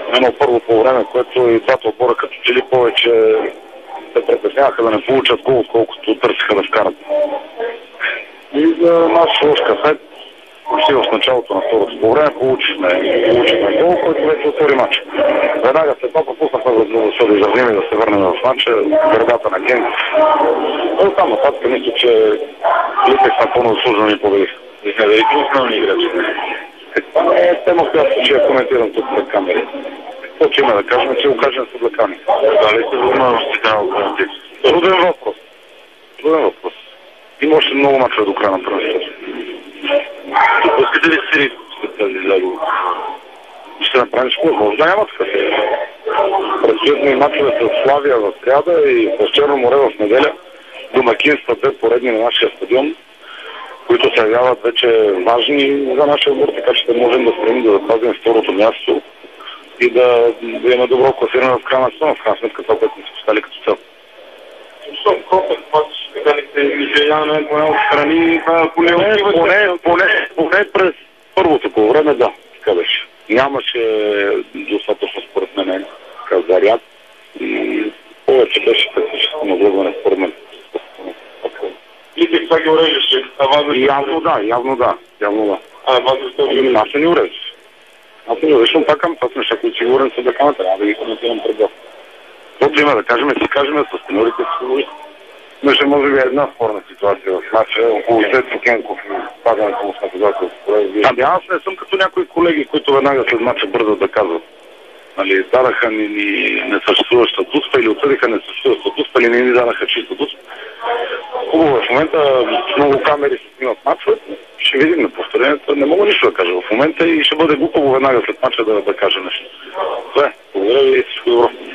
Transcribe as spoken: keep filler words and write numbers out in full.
едно първо по време, което и двата отбора като че ли повече се притесняваха да не получат гол, отколкото търсиха да вкарат. И за наш лош късмет, почти в началото на второто по време, получихме, получихме гол, който вече отвори матча. Веднага след това пропуснахме възможността да изравним и да се върнем в матча градата на Генк. Но там нататък мисля, че Липекс напълно заслужено ни победиха. Велики основни играчи. Това е тема, която ще я коментирам тук пред камери. Какво че има да кажем, че го кажем с облекани. Дали сте възможности да альтернатив? Труден въпрос. Труден въпрос. Има още много мачове до края на първенството. Допускате ли си риск след тази загуба? Ще направим школа. Може да няма така. Предстоят ми мачове с Славия в сряда и с Черно море в неделя. Домакинства две поредни на нашия стадион, които се явяват вече важни за нашия отбор, така че да можем да стремим да запазим второто място и да, да имаме добро класиране в края на сезона, в крайна сметка това, което сме се поставили като цел. Защото копен път, казалите, нижеяне, поне отстрани, поне, поне, поне, поне през първото по време, да, така беше. Нямаше достатъчно според мен заряд и повече беше тактическо наблъгване според мен. Липекс това ги уреждаше. Явно да, явно да, явно да. А, вас защо ги Аз не ни уреждаше. Аз не ни уреждам пак към това неща, които сигурен са да камата, трябва да ги коментирам пред вас. Каквото има да кажем, си кажем с тенорите си говори. Имаше може би една спорна ситуация в матча, около Цецо Кенков и падането му с наказателство. Ами аз не съм като някои колеги, които веднага след матча бързат да казват. Нали, дадаха ни, ни несъществуваща дуспа или отсъдиха несъществуваща дуспа или не ни дадаха чиста дуспа. Хубаво, в момента много камери се снимат матчовете. Ще видим на повторението. Не мога нищо да кажа в момента и ще бъде глупаво веднага след матча да, да кажа нещо. Това е. Благодаря ви и всичко добро.